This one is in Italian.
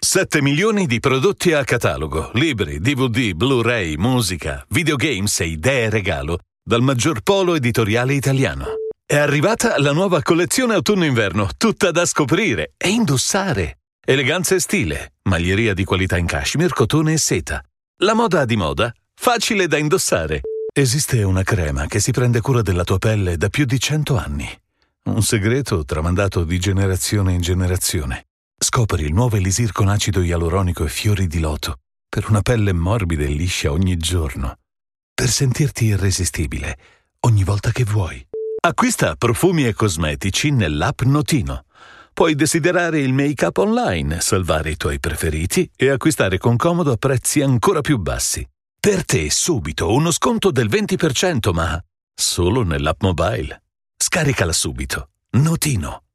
7 milioni di prodotti a catalogo, libri, DVD, Blu-ray, musica, videogames e idee regalo dal maggior polo editoriale italiano. È arrivata la nuova collezione autunno-inverno, tutta da scoprire e indossare. Eleganza e stile, maglieria di qualità in cashmere, cotone e seta. La moda di moda, facile da indossare. Esiste una crema che si prende cura della tua pelle da più di 100 anni. Un segreto tramandato di generazione in generazione. Scopri il nuovo Elisir con acido ialuronico e fiori di loto per una pelle morbida e liscia ogni giorno. Per sentirti irresistibile ogni volta che vuoi. Acquista profumi e cosmetici nell'app Notino. Puoi desiderare il make-up online, salvare i tuoi preferiti e acquistare con comodo a prezzi ancora più bassi. Per te subito uno sconto del 20%, ma solo nell'app mobile. Scaricala subito. Notino.